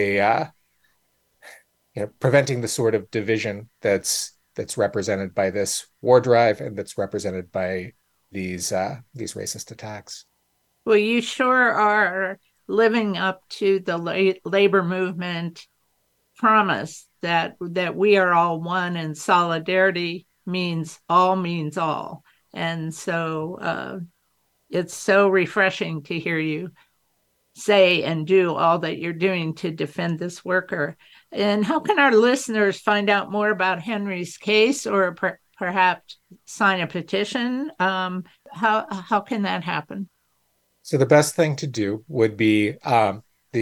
preventing the sort of division that's represented by this war drive and that's represented by these racist attacks. Well, you sure are living up to the labor movement promise that we are all one, and solidarity means all. And so it's so refreshing to hear you say and do all that you're doing to defend this worker. And how can our listeners find out more about Henry's case, or perhaps sign a petition? How can that happen? So the best thing to do would be APALA,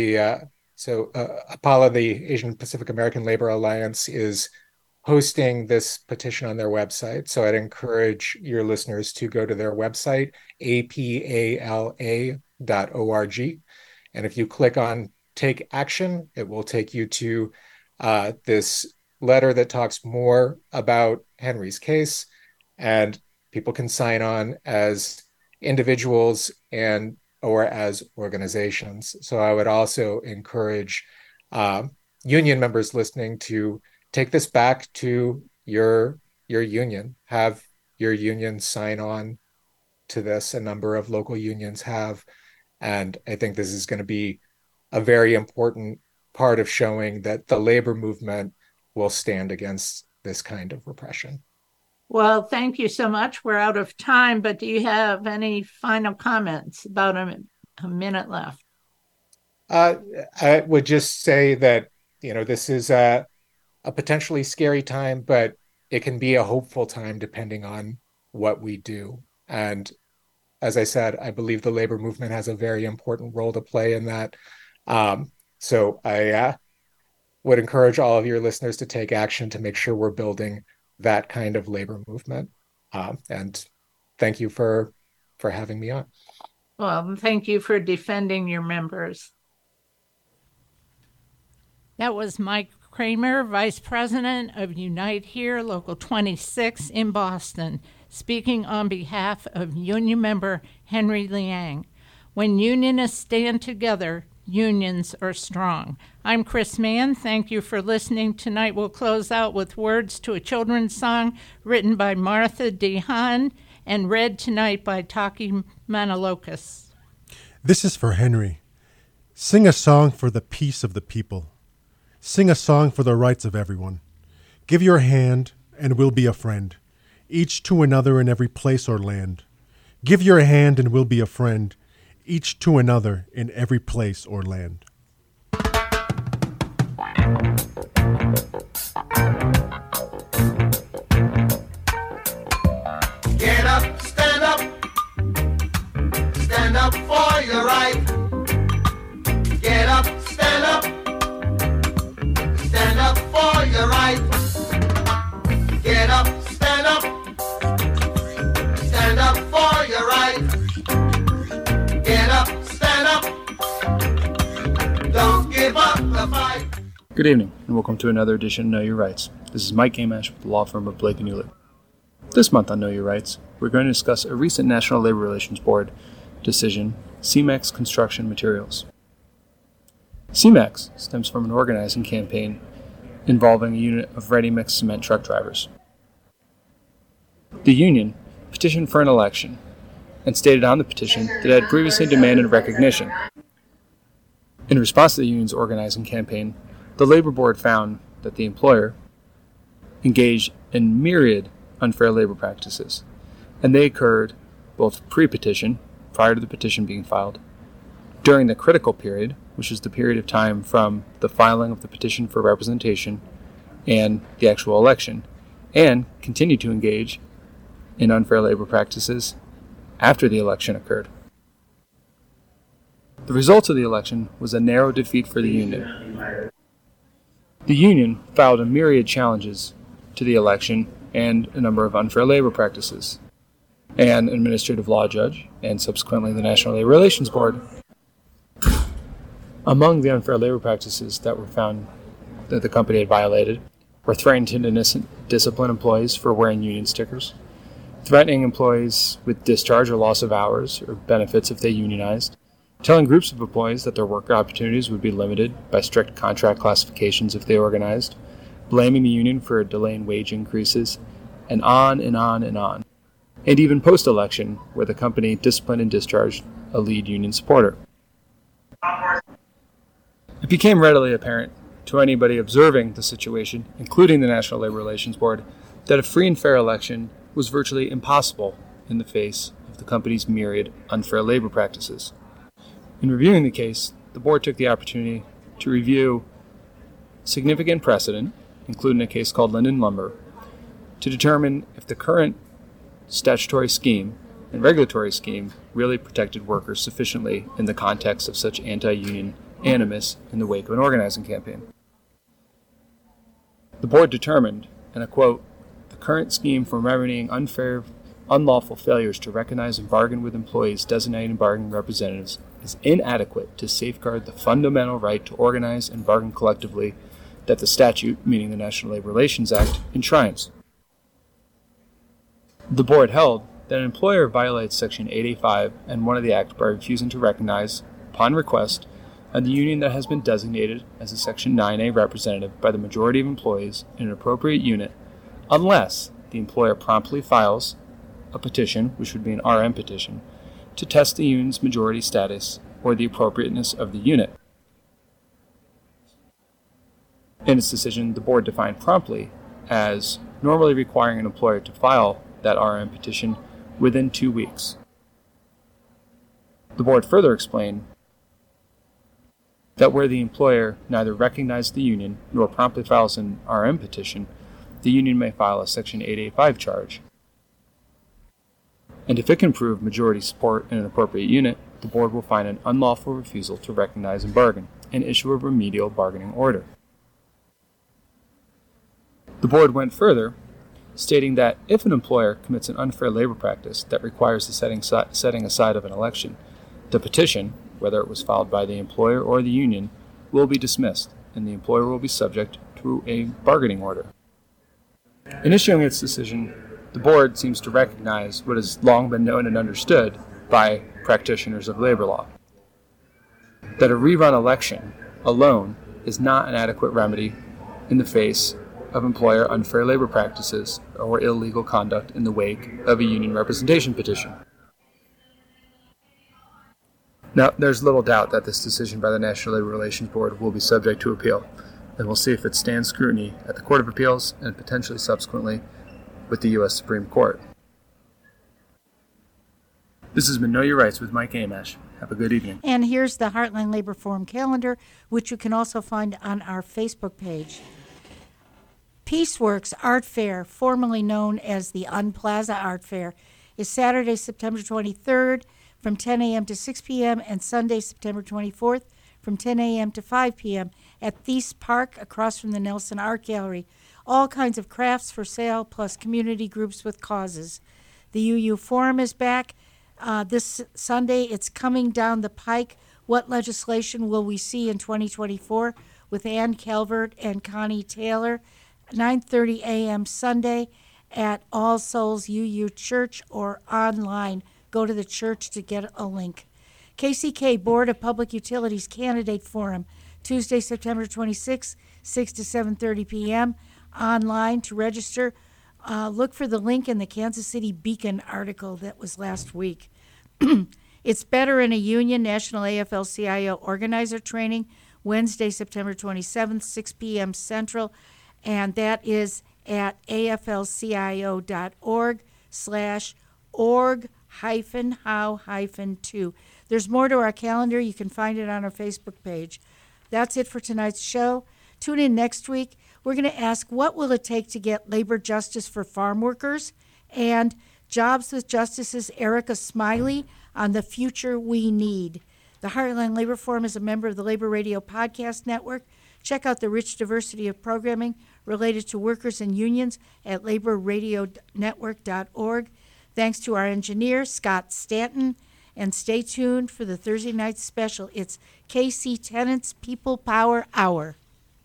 the Asian Pacific American Labor Alliance, is hosting this petition on their website. So I'd encourage your listeners to go to their website, apala.org. And if you click on Take Action, it will take you to this letter that talks more about Henry's case, and people can sign on as individuals and or as organizations. So I would also encourage union members listening to take this back to your union, have your union sign on to this. A number of local unions have, and I think this is going to be a very important part of showing that the labor movement will stand against this kind of repression. Well, thank you so much. We're out of time, but do you have any final comments? About a minute left. I would just say that, this is a potentially scary time, but it can be a hopeful time depending on what we do. And as I said, I believe the labor movement has a very important role to play in that. So I would encourage all of your listeners to take action to make sure we're building that kind of labor movement. And thank you for having me on. Well, thank you for defending your members. That was Mike Kramer, Vice President of Unite Here, Local 26 in Boston, speaking on behalf of union member Henry Liang. When unionists stand together, unions are strong. I'm Chris Mann. Thank you for listening. Tonight we'll close out with words to a children's song written by Martha DeHaan and read tonight by Taki Manalokas. This is for Henry. Sing a song for the peace of the people. Sing a song for the rights of everyone. Give your hand and we'll be a friend, each to another in every place or land. Give your hand and we'll be a friend, each to another in every place or land. Get up, stand up for your right. Get up, stand up for your right. Get up, stand up for your right. Get up, stand up, don't give up the fight. Good evening, and welcome to another edition of Know Your Rights. This is Mike Gamash with the law firm of Blake & Hewlett. This month on Know Your Rights, we're going to discuss a recent National Labor Relations Board decision, CEMEX Construction Materials. CEMEX stems from an organizing campaign involving a unit of ready-mix cement truck drivers. The union petitioned for an election and stated on the petition that it had previously demanded recognition. In response to the union's organizing campaign, the Labor Board found that the employer engaged in myriad unfair labor practices, and they occurred both pre-petition, prior to the petition being filed, during the critical period, which is the period of time from the filing of the petition for representation and the actual election, and continue to engage in unfair labor practices after the election occurred. The result of the election was a narrow defeat for the union. The union filed a myriad challenges to the election and a number of unfair labor practices. An administrative law judge, and subsequently the National Labor Relations Board, among the unfair labor practices that were found that the company had violated were threatening to discipline employees for wearing union stickers, threatening employees with discharge or loss of hours or benefits if they unionized, telling groups of employees that their work opportunities would be limited by strict contract classifications if they organized, blaming the union for a delay in wage increases, and on and on and on. And even post-election, where the company disciplined and discharged a lead union supporter. It became readily apparent to anybody observing the situation, including the National Labor Relations Board, that a free and fair election was virtually impossible in the face of the company's myriad unfair labor practices. In reviewing the case, the board took the opportunity to review significant precedent, including a case called Linden Lumber, to determine if the current statutory scheme and regulatory scheme really protected workers sufficiently in the context of such anti-union animus in the wake of an organizing campaign. The board determined, and I quote, "The current scheme for remedying unlawful failures to recognize and bargain with employees designated bargaining representatives is inadequate to safeguard the fundamental right to organize and bargain collectively that the statute, meaning the National Labor Relations Act, enshrines." The board held that an employer violates Section 885 and 1 of the Act by refusing to recognize, upon request, the union that has been designated as a Section 9A representative by the majority of employees in an appropriate unit, unless the employer promptly files a petition, which would be an RM petition, to test the union's majority status or the appropriateness of the unit. In its decision, the board defined promptly as normally requiring an employer to file that RM petition within 2 weeks. The board further explained that where the employer neither recognized the union nor promptly files an RM petition, the union may file a Section 885 charge. And if it can prove majority support in an appropriate unit, the board will find an unlawful refusal to recognize and bargain and issue a remedial bargaining order. The board went further, stating that if an employer commits an unfair labor practice that requires the setting aside of an election, the petition, whether it was filed by the employer or the union, will be dismissed, and the employer will be subject to a bargaining order. In issuing its decision, the board seems to recognize what has long been known and understood by practitioners of labor law, that a rerun election alone is not an adequate remedy in the face of employer unfair labor practices or illegal conduct in the wake of a union representation petition. Now, there's little doubt that this decision by the National Labor Relations Board will be subject to appeal, and we'll see if it stands scrutiny at the Court of Appeals and potentially subsequently with the U.S. Supreme Court. This has been Know Your Rights with Mike Amash. Have a good evening. And here's the Heartland Labor Forum calendar, which you can also find on our Facebook page. Peaceworks Art Fair, formerly known as the Unplaza Art Fair, is Saturday, September 23rd from 10 a.m. to 6 p.m. and Sunday, September 24th from 10 a.m. to 5 p.m. at Thies Park across from the Nelson Art Gallery. All kinds of crafts for sale, plus community groups with causes. The UU Forum is back this Sunday. It's coming down the pike. What legislation will we see in 2024? With Ann Calvert and Connie Taylor. 9:30 a.m. Sunday at All Souls UU Church or online. Go to the church to get a link. KCK Board of Public Utilities Candidate Forum, Tuesday, September 26, 6 to 7:30 p.m. Online to register. Look for the link in the Kansas City Beacon article that was last week. It's Better in a Union National AFL-CIO Organizer Training Wednesday, September 27th, 6 p.m. Central, and that is at aflcio.org/org-how-2. There's more to our calendar. You can find it on our Facebook page. That's it for tonight's show. Tune in next week. We're going to ask, what will it take to get labor justice for farm workers? And Jobs with Justice's Erica Smiley on the future we need. The Heartland Labor Forum is a member of the Labor Radio Podcast Network. Check out the rich diversity of programming related to workers and unions at laborradionetwork.org. Thanks to our engineer, Scott Stanton. And stay tuned for the Thursday night special. It's KC Tenants People Power Hour.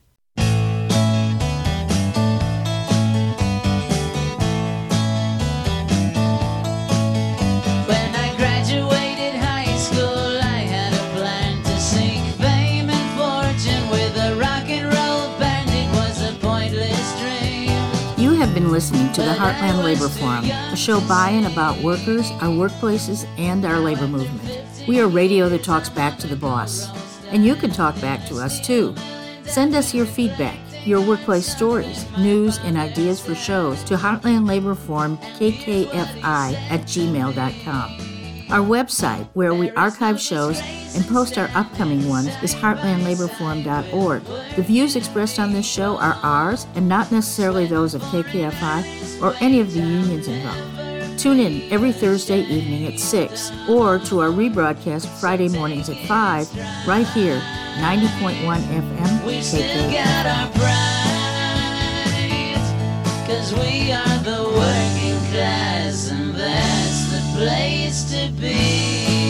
When I graduated high school, I had a plan to seek fame and fortune with a rock and roll band. It was a pointless dream. You have been listening to the Heartland Labor Forum, a show by and about workers, our workplaces, and our labor movement. We are radio that talks back to the boss. And you can talk back to us, too. Send us your feedback, your workplace stories, news, and ideas for shows to Heartland Labor Forum, kkfi@gmail.com. Our website, where we archive shows and post our upcoming ones, is heartlandlaborforum.org. The views expressed on this show are ours and not necessarily those of KKFI or any of the unions involved. Tune in every Thursday evening at 6 or to our rebroadcast Friday mornings at 5 right here, 90.1 FM. We still got our pride, 'cause we are the working class, and that's the place to be.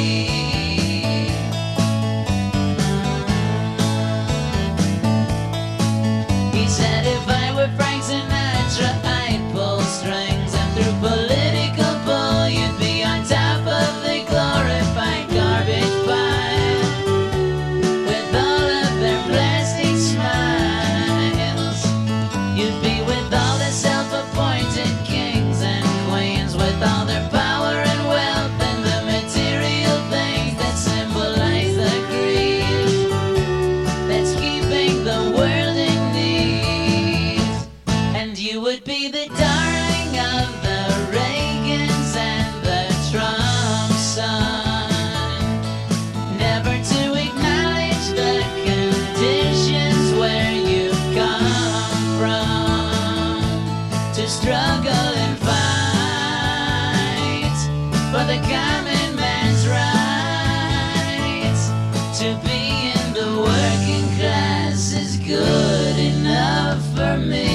He said if I were Frank Sinatra, I'd pull strings, and through political bull, you'd be on top of the glorified garbage pile, with all of their plastic smiles. You'd be with all the self-appointed kings and queens, with all their power and wealth and the material things that symbolize the greed that's keeping the world in need. And you would be the darling of the Reagans and the Trump son, never to acknowledge the conditions where you come from, to struggle and fight for the common man's rights. To be in the working class is good enough for me.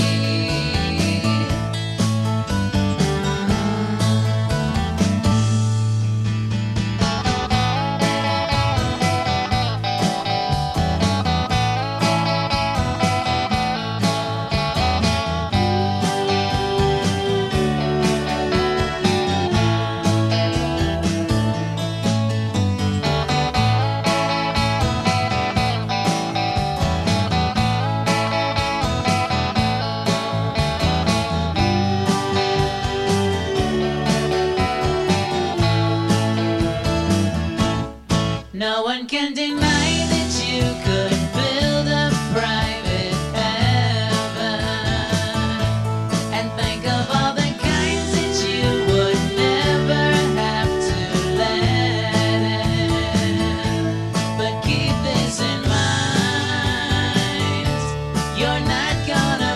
No one can deny that you could build a private heaven, and think of all the kinds that you would never have to let in. But keep this in mind, you're not gonna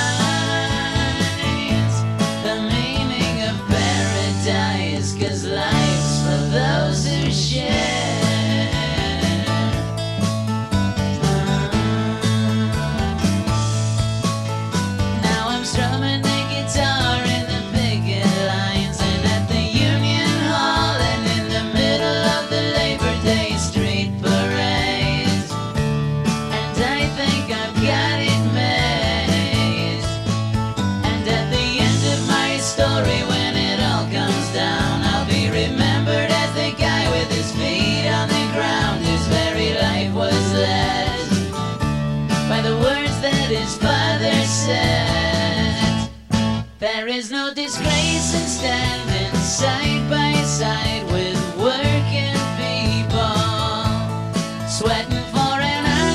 find the meaning of paradise, 'cause life's for those who share. Now I'm strumming the guitar in the picket lines, and at the Union Hall, and in the middle of the Labor Day street parade. And I think I've got it made. And at the end of my story, when it all comes down, I'll be remembered as the guy with his feet on the ground, whose very life was led by the words that his father said. There is no disgrace in standing side by side with working people, sweating for an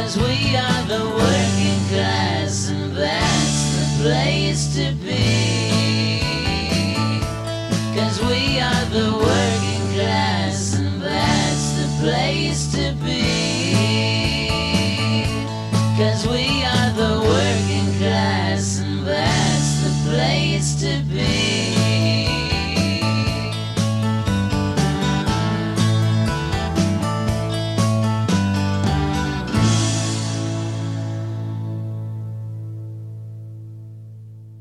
'cause we are the working class, and that's the place to be. 'Cause we are the working class, and that's the place to be. 'Cause we are the working class, and that's the place to be.